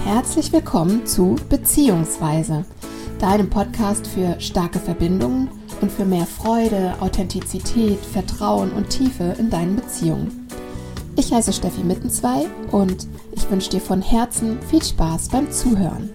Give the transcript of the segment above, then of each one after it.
Herzlich willkommen zu Beziehungsweise, deinem Podcast für starke Verbindungen und für mehr Freude, Authentizität, Vertrauen und Tiefe in deinen Beziehungen. Ich heiße Steffi Mittenzwei und ich wünsche dir von Herzen viel Spaß beim Zuhören.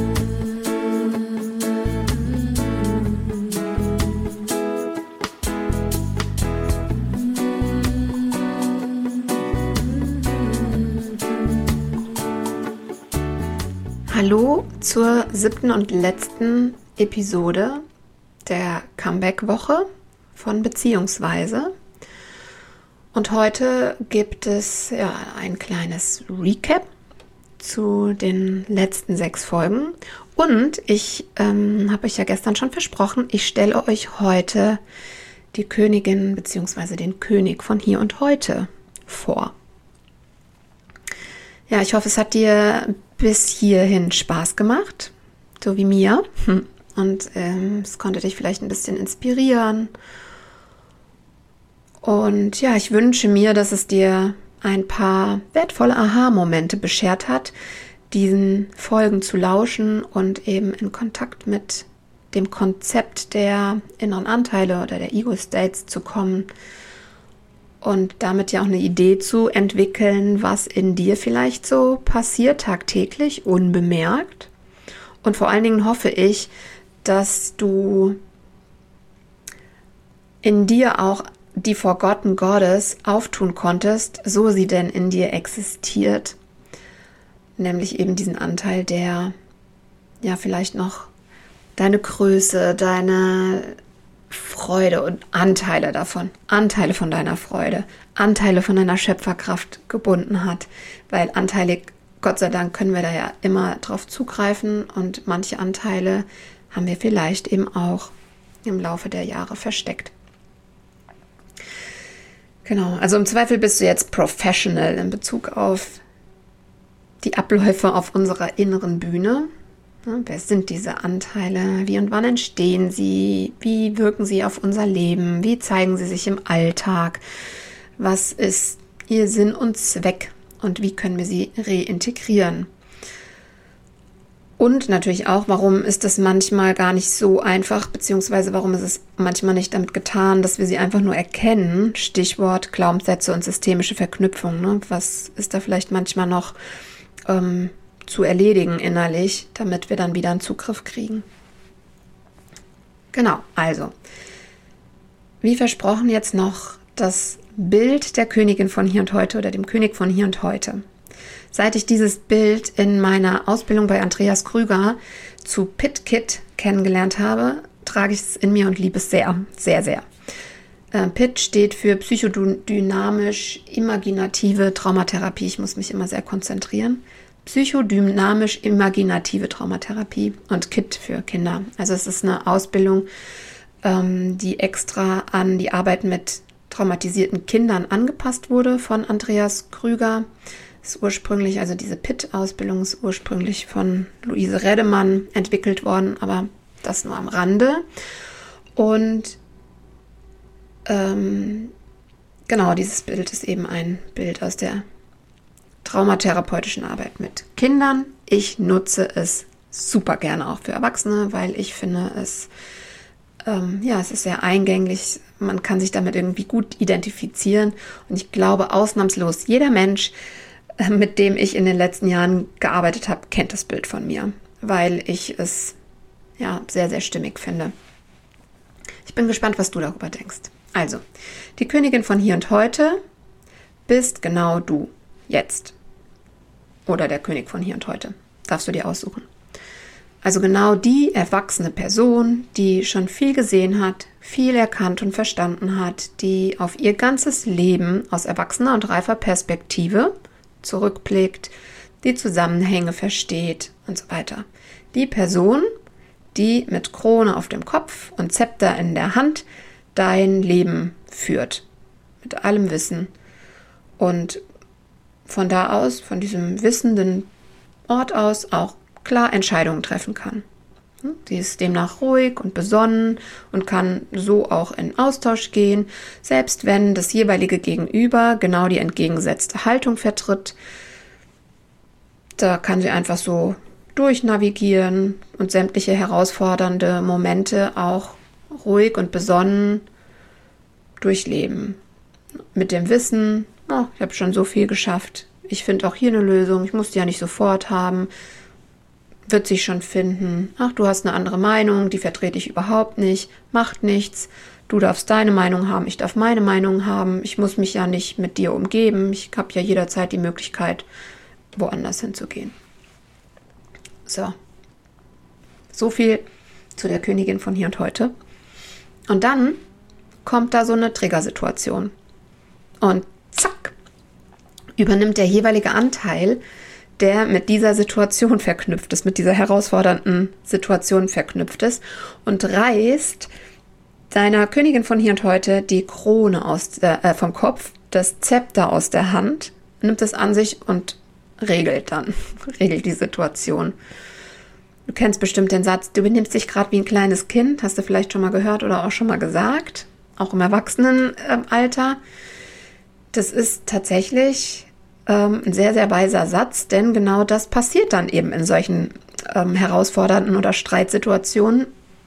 Hallo zur 7. und letzten Episode der Comeback-Woche von Beziehungsweise. Und heute gibt es ein kleines Recap zu den letzten 6 Folgen. Und ich habe euch ja gestern schon versprochen, ich stelle euch heute die Königin bzw. den König von Hier und Heute vor. Ja, ich hoffe, es hat dir bis hierhin Spaß gemacht, so wie mir. Und es konnte dich vielleicht ein bisschen inspirieren. Und ja, ich wünsche mir, dass es dir ein paar wertvolle Aha-Momente beschert hat, diesen Folgen zu lauschen und eben in Kontakt mit dem Konzept der inneren Anteile oder der Ego-States zu kommen und damit ja auch eine Idee zu entwickeln, was in dir vielleicht so passiert tagtäglich, unbemerkt. Und vor allen Dingen hoffe ich, dass du in dir auch die Forgotten Goddess auftun konntest, so sie denn in dir existiert. Nämlich eben diesen Anteil, der ja vielleicht noch deine Größe, deine Freude und Anteile davon, Anteile von deiner Freude, Anteile von deiner Schöpferkraft gebunden hat, weil anteilig, Gott sei Dank, können wir da ja immer drauf zugreifen und manche Anteile haben wir vielleicht eben auch im Laufe der Jahre versteckt. Genau, also im Zweifel bist du jetzt professional in Bezug auf die Abläufe auf unserer inneren Bühne. Wer sind diese Anteile? Wie und wann entstehen sie? Wie wirken sie auf unser Leben? Wie zeigen sie sich im Alltag? Was ist ihr Sinn und Zweck? Und wie können wir sie reintegrieren? Und natürlich auch, warum ist es manchmal gar nicht so einfach, beziehungsweise warum ist es manchmal nicht damit getan, dass wir sie einfach nur erkennen? Stichwort Glaubenssätze und systemische Verknüpfung. Ne? Was ist da vielleicht manchmal noch zu erledigen innerlich, damit wir dann wieder einen Zugriff kriegen. Genau, also, wie versprochen jetzt noch das Bild der Königin von Hier und Heute oder dem König von Hier und Heute. Seit ich dieses Bild in meiner Ausbildung bei Andreas Krüger zu Pit Kit kennengelernt habe, trage ich es in mir und liebe es sehr, sehr, sehr. PIT steht für psychodynamisch-imaginative Traumatherapie. Ich muss mich immer sehr konzentrieren. Psychodynamisch-imaginative Traumatherapie und KIT für Kinder. Also es ist eine Ausbildung, die extra an die Arbeit mit traumatisierten Kindern angepasst wurde von Andreas Krüger. Ist ursprünglich, also diese PIT-Ausbildung ist ursprünglich von Luise Redemann entwickelt worden, aber das nur am Rande. Und genau, dieses Bild ist eben ein Bild aus der traumatherapeutischen Arbeit mit Kindern. Ich nutze es super gerne auch für Erwachsene, weil ich finde es, es ist sehr eingänglich. Man kann sich damit irgendwie gut identifizieren. Und ich glaube, ausnahmslos jeder Mensch, mit dem ich in den letzten Jahren gearbeitet habe, kennt das Bild von mir, weil ich es sehr, sehr stimmig finde. Ich bin gespannt, was du darüber denkst. Also, die Königin von Hier und Heute bist genau du, jetzt. Oder der König von Hier und Heute. Darfst du dir aussuchen. Also genau die erwachsene Person, die schon viel gesehen hat, viel erkannt und verstanden hat, die auf ihr ganzes Leben aus erwachsener und reifer Perspektive zurückblickt, die Zusammenhänge versteht und so weiter. Die Person, die mit Krone auf dem Kopf und Zepter in der Hand dein Leben führt, mit allem Wissen und von da aus, von diesem wissenden Ort aus auch klar Entscheidungen treffen kann. Sie ist demnach ruhig und besonnen und kann so auch in Austausch gehen, selbst wenn das jeweilige Gegenüber genau die entgegengesetzte Haltung vertritt. Da kann sie einfach so durchnavigieren und sämtliche herausfordernde Momente auch ruhig und besonnen durchleben. Mit dem Wissen, oh, ich habe schon so viel geschafft. Ich finde auch hier eine Lösung. Ich muss die ja nicht sofort haben. Wird sich schon finden. Ach, du hast eine andere Meinung, die vertrete ich überhaupt nicht. Macht nichts. Du darfst deine Meinung haben, ich darf meine Meinung haben. Ich muss mich ja nicht mit dir umgeben. Ich habe ja jederzeit die Möglichkeit, woanders hinzugehen. So viel zu der Königin von hier und heute. Und dann kommt da so eine Triggersituation. Und zack, übernimmt der jeweilige Anteil, der mit dieser Situation verknüpft ist, mit dieser herausfordernden Situation verknüpft ist und reißt deiner Königin von hier und heute die Krone vom Kopf, das Zepter aus der Hand, nimmt es an sich und regelt die Situation. Du kennst bestimmt den Satz, du benimmst dich gerade wie ein kleines Kind, hast du vielleicht schon mal gehört oder auch schon mal gesagt, auch im Erwachsenenalter. Das ist tatsächlich ein sehr, sehr weiser Satz, denn genau das passiert dann eben in solchen herausfordernden oder Streitsituationen.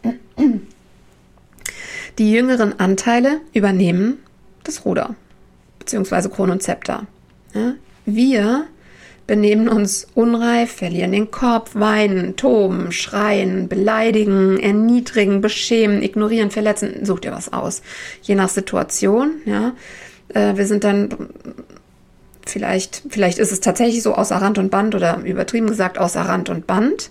Die jüngeren Anteile übernehmen das Ruder, beziehungsweise Krone und Zepter. Ja? Wir benehmen uns unreif, verlieren den Kopf, weinen, toben, schreien, beleidigen, erniedrigen, beschämen, ignorieren, verletzen. Such dir was aus. Je nach Situation. Ja? Wir sind dann, vielleicht ist es tatsächlich so außer Rand und Band oder übertrieben gesagt außer Rand und Band.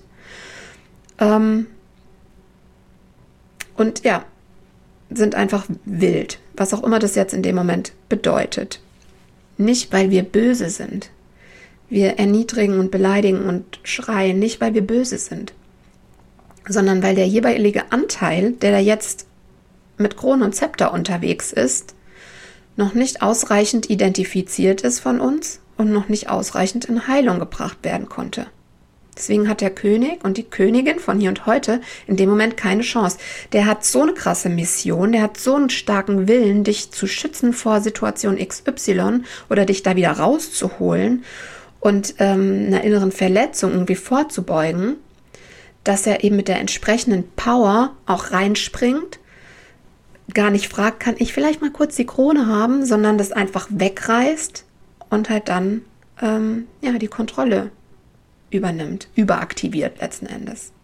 Und ja, sind einfach wild, was auch immer das jetzt in dem Moment bedeutet. Nicht, weil wir böse sind. Wir erniedrigen und beleidigen und schreien, nicht, weil wir böse sind, sondern weil der jeweilige Anteil, der da jetzt mit Krone und Zepter unterwegs ist, noch nicht ausreichend identifiziert ist von uns und noch nicht ausreichend in Heilung gebracht werden konnte. Deswegen hat der König und die Königin von hier und heute in dem Moment keine Chance. Der hat so eine krasse Mission, der hat so einen starken Willen, dich zu schützen vor Situation XY oder dich da wieder rauszuholen und einer inneren Verletzung irgendwie vorzubeugen, dass er eben mit der entsprechenden Power auch reinspringt, gar nicht fragt, kann ich vielleicht mal kurz die Krone haben, sondern das einfach wegreißt und halt dann die Kontrolle übernimmt, überaktiviert letzten Endes.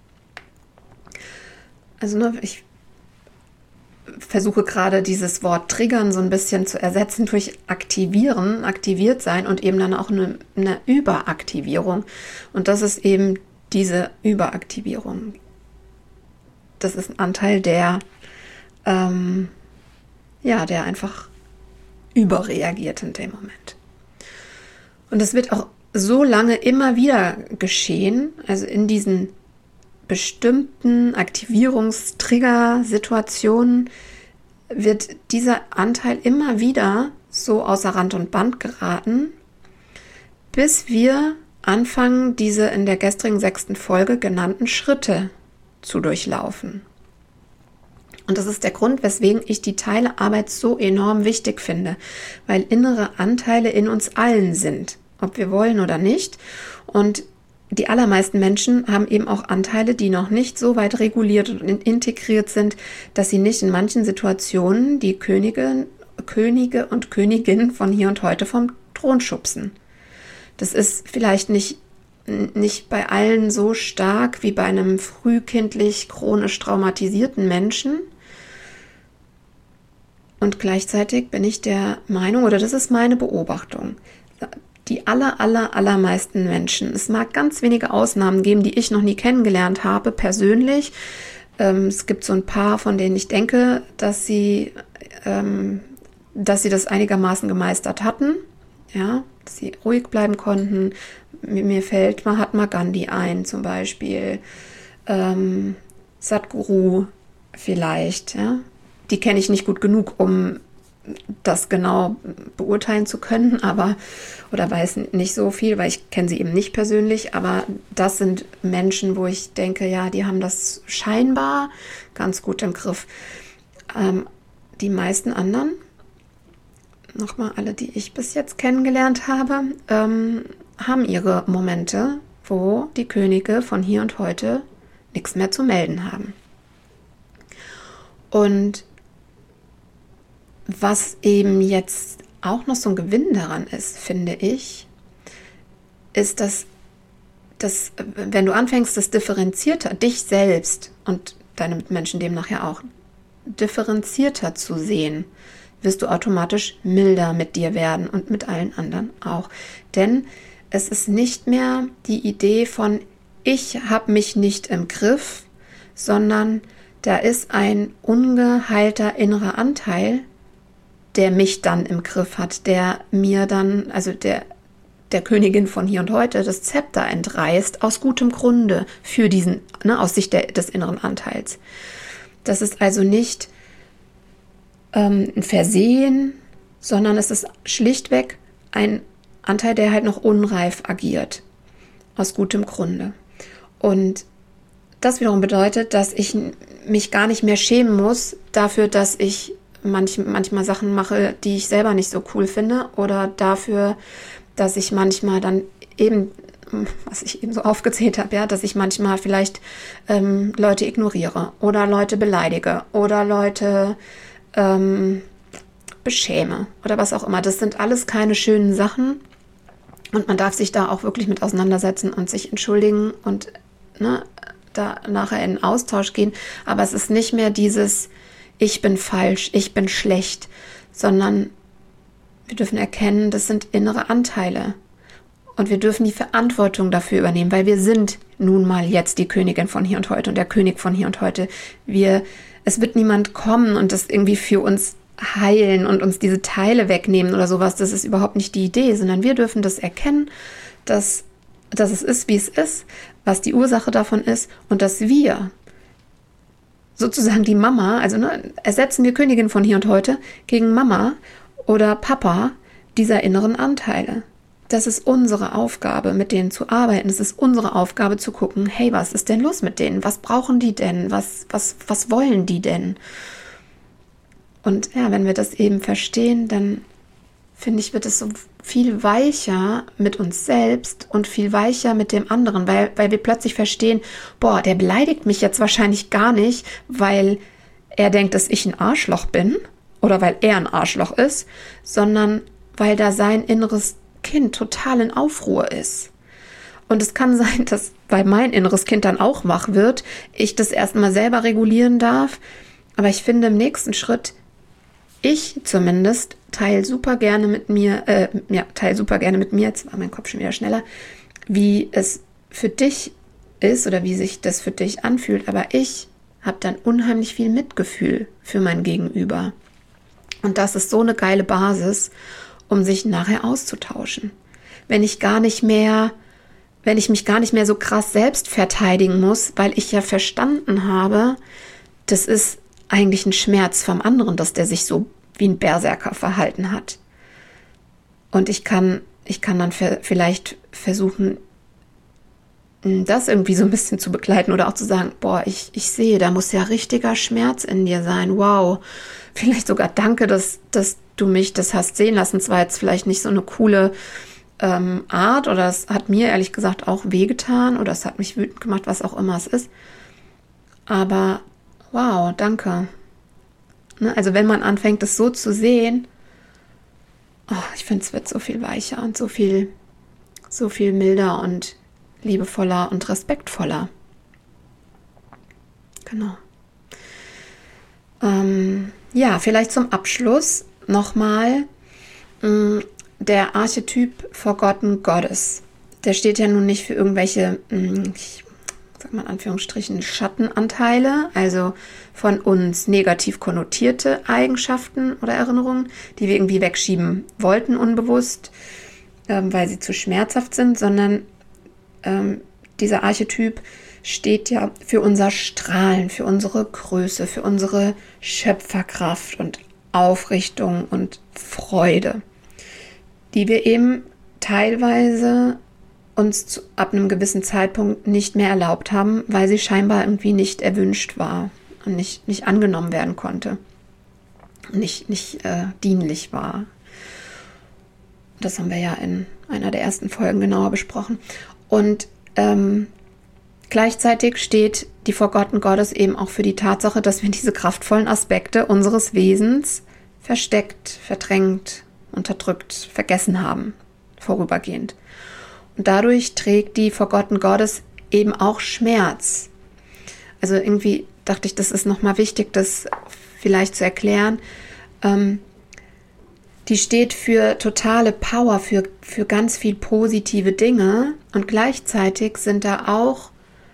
Also ich versuche gerade dieses Wort triggern so ein bisschen zu ersetzen durch aktivieren, aktiviert sein und eben dann auch eine Überaktivierung. Und das ist eben diese Überaktivierung. Das ist ein Anteil, der einfach überreagiert in dem Moment. Und es wird auch so lange immer wieder geschehen, also in diesen bestimmten Aktivierungstrigger-Situationen wird dieser Anteil immer wieder so außer Rand und Band geraten, bis wir anfangen, diese in der gestrigen 6. Folge genannten Schritte zu durchlaufen. Und das ist der Grund, weswegen ich die Teilearbeit so enorm wichtig finde, weil innere Anteile in uns allen sind, ob wir wollen oder nicht. Und die allermeisten Menschen haben eben auch Anteile, die noch nicht so weit reguliert und integriert sind, dass sie nicht in manchen Situationen die Könige und Königinnen von hier und heute vom Thron schubsen. Das ist vielleicht nicht bei allen so stark wie bei einem frühkindlich chronisch traumatisierten Menschen. Und gleichzeitig bin ich der Meinung, oder das ist meine Beobachtung, die allermeisten Menschen, es mag ganz wenige Ausnahmen geben, die ich noch nie kennengelernt habe, persönlich. Es gibt so ein paar, von denen ich denke, dass sie das einigermaßen gemeistert hatten, ja, dass sie ruhig bleiben konnten. Mir fällt Mahatma Gandhi ein, zum Beispiel, Sadhguru vielleicht, ja. Die kenne ich nicht gut genug, um das genau beurteilen zu können, oder weiß nicht so viel, weil ich kenne sie eben nicht persönlich, aber das sind Menschen, wo ich denke, ja, die haben das scheinbar ganz gut im Griff. Die meisten anderen, nochmal alle, die ich bis jetzt kennengelernt habe, haben ihre Momente, wo die Könige von hier und heute nichts mehr zu melden haben. Und was eben jetzt auch noch so ein Gewinn daran ist, finde ich, ist, dass wenn du anfängst, das differenzierter, dich selbst und deine Mitmenschen demnach ja auch, differenzierter zu sehen, wirst du automatisch milder mit dir werden und mit allen anderen auch. Denn es ist nicht mehr die Idee von, ich habe mich nicht im Griff, sondern da ist ein ungeheilter innerer Anteil, der mich dann im Griff hat, der mir dann, also der Königin von hier und heute, das Zepter entreißt, aus gutem Grunde für diesen, aus Sicht des inneren Anteils. Das ist also nicht ein Versehen, sondern es ist schlichtweg ein Anteil, der halt noch unreif agiert, aus gutem Grunde. Und das wiederum bedeutet, dass ich mich gar nicht mehr schämen muss dafür, dass ich manchmal Sachen mache, die ich selber nicht so cool finde, oder dafür, dass ich manchmal dann eben, was ich eben so aufgezählt habe, ja, dass ich manchmal vielleicht Leute ignoriere oder Leute beleidige oder Leute beschäme oder was auch immer. Das sind alles keine schönen Sachen und man darf sich da auch wirklich mit auseinandersetzen und sich entschuldigen und da nachher in den Austausch gehen. Aber es ist nicht mehr dieses ich bin falsch, ich bin schlecht, sondern wir dürfen erkennen, das sind innere Anteile. Und wir dürfen die Verantwortung dafür übernehmen, weil wir sind nun mal jetzt die Königin von hier und heute und der König von hier und heute. Es wird niemand kommen und das irgendwie für uns heilen und uns diese Teile wegnehmen oder sowas. Das ist überhaupt nicht die Idee, sondern wir dürfen das erkennen, dass es ist, wie es ist, was die Ursache davon ist und dass wir sozusagen die Mama, also ersetzen wir Königin von hier und heute gegen Mama oder Papa dieser inneren Anteile. Das ist unsere Aufgabe, mit denen zu arbeiten. Es ist unsere Aufgabe zu gucken, hey, was ist denn los mit denen? Was brauchen die denn? Was wollen die denn? Und ja, wenn wir das eben verstehen, dann finde ich, wird es so viel weicher mit uns selbst und viel weicher mit dem anderen, weil wir plötzlich verstehen, boah, der beleidigt mich jetzt wahrscheinlich gar nicht, weil er denkt, dass ich ein Arschloch bin oder weil er ein Arschloch ist, sondern weil da sein inneres Kind total in Aufruhr ist. Und es kann sein, dass, weil mein inneres Kind dann auch wach wird, ich das erstmal selber regulieren darf. Aber ich finde im nächsten Schritt, ich zumindest teile super gerne mit mir, jetzt war mein Kopf schon wieder schneller, wie es für dich ist oder wie sich das für dich anfühlt. Aber ich habe dann unheimlich viel Mitgefühl für mein Gegenüber. Und das ist so eine geile Basis, um sich nachher auszutauschen. Wenn ich mich gar nicht mehr so krass selbst verteidigen muss, weil ich ja verstanden habe, das ist eigentlich ein Schmerz vom anderen, dass der sich so wie ein Berserker verhalten hat. Und ich kann dann vielleicht versuchen, das irgendwie so ein bisschen zu begleiten oder auch zu sagen, boah, ich sehe, da muss ja richtiger Schmerz in dir sein. Wow, vielleicht sogar danke, dass du mich das hast sehen lassen. Es war jetzt vielleicht nicht so eine coole Art oder es hat mir ehrlich gesagt auch wehgetan oder es hat mich wütend gemacht, was auch immer es ist. Aber wow, danke. Also wenn man anfängt, das so zu sehen, ich finde, es wird so viel weicher und so viel milder und liebevoller und respektvoller. Genau. Ja, vielleicht zum Abschluss nochmal der Archetyp Forgotten Goddess. Der steht ja nun nicht für irgendwelche, ich sag mal in Anführungsstrichen, Schattenanteile, also von uns negativ konnotierte Eigenschaften oder Erinnerungen, die wir irgendwie wegschieben wollten unbewusst, weil sie zu schmerzhaft sind, sondern dieser Archetyp steht ja für unser Strahlen, für unsere Größe, für unsere Schöpferkraft und Aufrichtung und Freude, die wir eben teilweise uns ab einem gewissen Zeitpunkt nicht mehr erlaubt haben, weil sie scheinbar irgendwie nicht erwünscht war und nicht angenommen werden konnte, nicht dienlich war. Das haben wir ja in einer der ersten Folgen genauer besprochen. Und Gleichzeitig steht die Forgotten Goddess eben auch für die Tatsache, dass wir diese kraftvollen Aspekte unseres Wesens versteckt, verdrängt, unterdrückt, vergessen haben, vorübergehend. Und dadurch trägt die Forgotten Goddess eben auch Schmerz. Also irgendwie dachte ich, das ist nochmal wichtig, das vielleicht zu erklären. Die steht für totale Power, für ganz viel positive Dinge und gleichzeitig sind da auch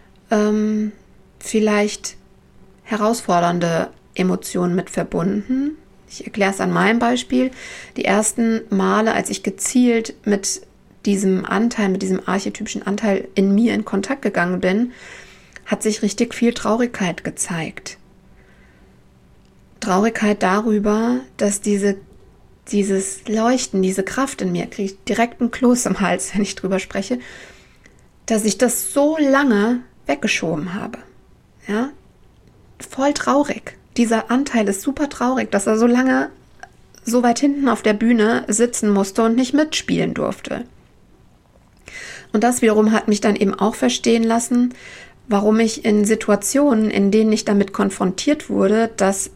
vielleicht herausfordernde Emotionen mit verbunden. Ich erkläre es an meinem Beispiel. Die ersten Male, als ich gezielt mit diesem Anteil, mit diesem archetypischen Anteil in mir in Kontakt gegangen bin, hat sich richtig viel Traurigkeit gezeigt. Traurigkeit darüber, dass dieses Leuchten, diese Kraft in mir, kriege ich direkt einen Kloß im Hals, wenn ich drüber spreche, dass ich das so lange weggeschoben habe. Ja? Voll traurig. Dieser Anteil ist super traurig, dass er so lange so weit hinten auf der Bühne sitzen musste und nicht mitspielen durfte. Und das wiederum hat mich dann eben auch verstehen lassen, warum ich in Situationen, in denen ich damit konfrontiert wurde, dass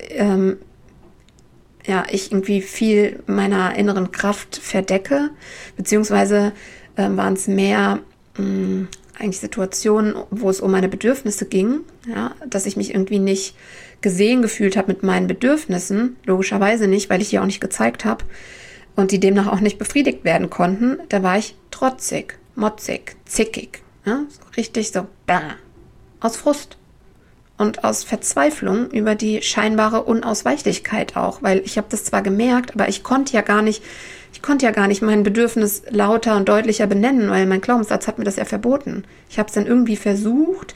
ich irgendwie viel meiner inneren Kraft verdecke, beziehungsweise waren es mehr eigentlich Situationen, wo es um meine Bedürfnisse ging, ja, dass ich mich irgendwie nicht gesehen gefühlt habe mit meinen Bedürfnissen, logischerweise nicht, weil ich die auch nicht gezeigt habe und die demnach auch nicht befriedigt werden konnten. Da war ich trotzig, motzig, zickig, ja, so richtig so aus Frust und aus Verzweiflung über die scheinbare Unausweichlichkeit auch, weil ich habe das zwar gemerkt, aber ich konnte ja gar nicht mein Bedürfnis lauter und deutlicher benennen, weil mein Glaubenssatz hat mir das ja verboten. Ich habe es dann irgendwie versucht,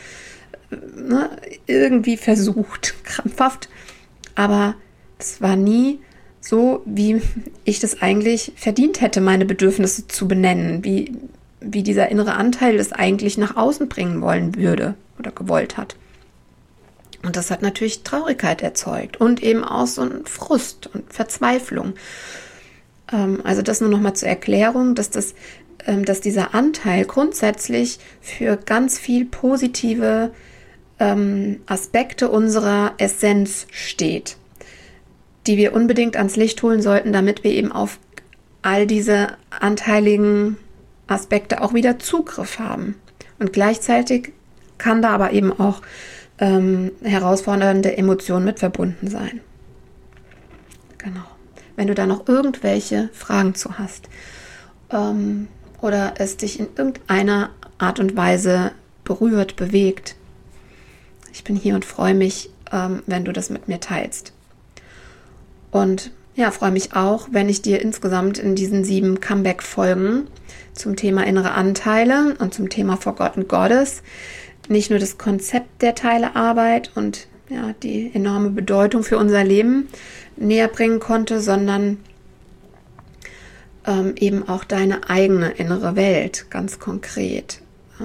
krampfhaft, aber es war nie so, wie ich das eigentlich verdient hätte, meine Bedürfnisse zu benennen, wie dieser innere Anteil das eigentlich nach außen bringen wollen würde oder gewollt hat. Und das hat natürlich Traurigkeit erzeugt und eben auch so einen Frust und Verzweiflung. Also das nur nochmal zur Erklärung, dass dieser Anteil grundsätzlich für ganz viel positive Aspekte unserer Essenz steht, die wir unbedingt ans Licht holen sollten, damit wir eben auf all diese anteiligen Aspekte auch wieder Zugriff haben. Und gleichzeitig kann da aber eben auch herausfordernde Emotionen mit verbunden sein. Genau. Wenn du da noch irgendwelche Fragen zu hast oder es dich in irgendeiner Art und Weise berührt, bewegt, ich bin hier und freue mich, wenn du das mit mir teilst. Und ja, freue mich auch, wenn ich dir insgesamt in diesen 7 Comeback-Folgen zum Thema innere Anteile und zum Thema Forgotten Goddess nicht nur das Konzept der Teilearbeit und ja, die enorme Bedeutung für unser Leben näher bringen konnte, sondern eben auch deine eigene innere Welt, ganz konkret.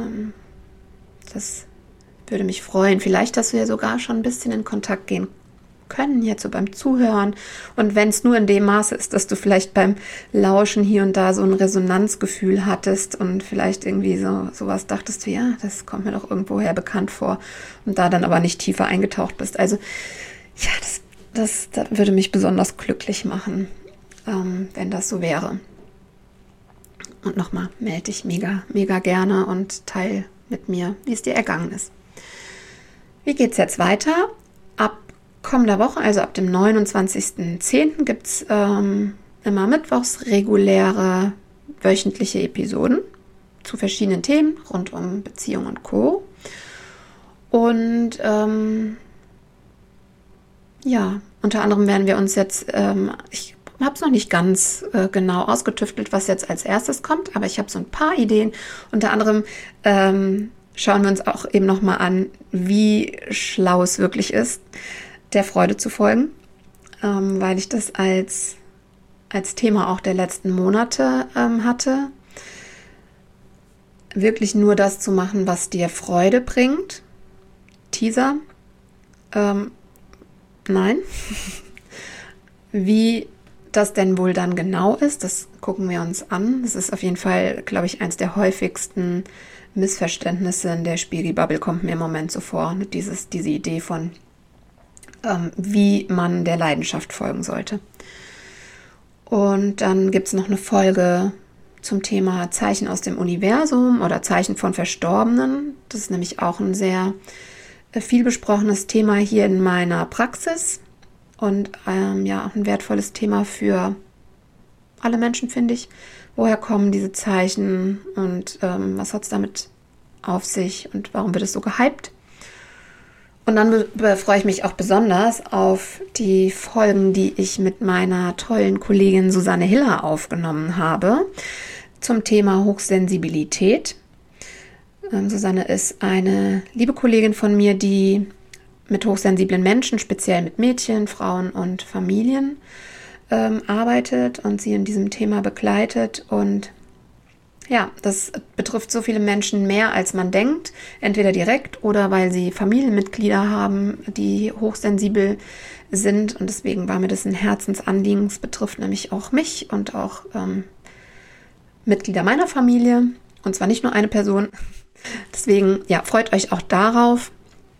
Das würde mich freuen. Vielleicht hast du ja sogar schon ein bisschen in Kontakt gehen können, jetzt so beim Zuhören. Und wenn es nur in dem Maße ist, dass du vielleicht beim Lauschen hier und da so ein Resonanzgefühl hattest und vielleicht irgendwie sowas dachtest wie, ja, das kommt mir doch irgendwoher bekannt vor und da dann aber nicht tiefer eingetaucht bist. Also ja, das würde mich besonders glücklich machen, wenn das so wäre. Und nochmal, melde dich mega, mega gerne und teil mit mir, wie es dir ergangen ist. Wie geht es jetzt weiter? Ab kommender Woche, also ab dem 29.10. gibt es immer mittwochs reguläre wöchentliche Episoden zu verschiedenen Themen rund um Beziehung und Co. Und unter anderem werden wir uns jetzt, ich habe es noch nicht ganz genau ausgetüftelt, was jetzt als erstes kommt, aber ich habe so ein paar Ideen. Unter anderem schauen wir uns auch eben nochmal an, wie schlau es wirklich ist, der Freude zu folgen, weil ich das als Thema auch der letzten Monate hatte. Wirklich nur das zu machen, was dir Freude bringt. Teaser. Nein. Wie das denn wohl dann genau ist, das gucken wir uns an. Das ist auf jeden Fall, glaube ich, eins der häufigsten Missverständnisse in der Spiri-Bubble kommt mir im Moment so vor. Diese Idee von, wie man der Leidenschaft folgen sollte. Und dann gibt es noch eine Folge zum Thema Zeichen aus dem Universum oder Zeichen von Verstorbenen. Das ist nämlich auch ein sehr viel besprochenes Thema hier in meiner Praxis und auch ein wertvolles Thema für alle Menschen, finde ich. Woher kommen diese Zeichen und was hat es damit auf sich und warum wird es so gehypt? Und dann freue ich mich auch besonders auf die Folgen, die ich mit meiner tollen Kollegin Susanne Hiller aufgenommen habe zum Thema Hochsensibilität. Susanne ist eine liebe Kollegin von mir, die mit hochsensiblen Menschen, speziell mit Mädchen, Frauen und Familien arbeitet und sie in diesem Thema begleitet. Und ja, das betrifft so viele Menschen mehr, als man denkt, entweder direkt oder weil sie Familienmitglieder haben, die hochsensibel sind. Und deswegen war mir das ein Herzensanliegen. Es betrifft nämlich auch mich und auch Mitglieder meiner Familie. Und zwar nicht nur eine Person. Deswegen, ja, freut euch auch darauf.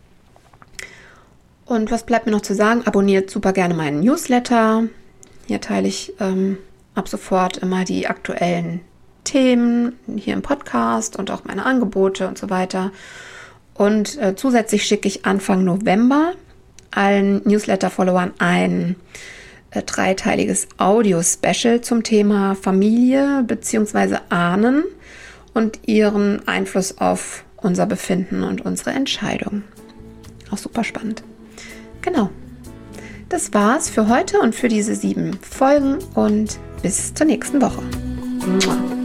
Und was bleibt mir noch zu sagen? Abonniert super gerne meinen Newsletter. Hier teile ich ab sofort immer die aktuellen Themen hier im Podcast und auch meine Angebote und so weiter. Und zusätzlich schicke ich Anfang November allen Newsletter-Followern ein dreiteiliges Audio-Special zum Thema Familie bzw. Ahnen und ihren Einfluss auf unser Befinden und unsere Entscheidung. Auch super spannend. Genau. Das war's für heute und für diese 7 Folgen und bis zur nächsten Woche. Mua.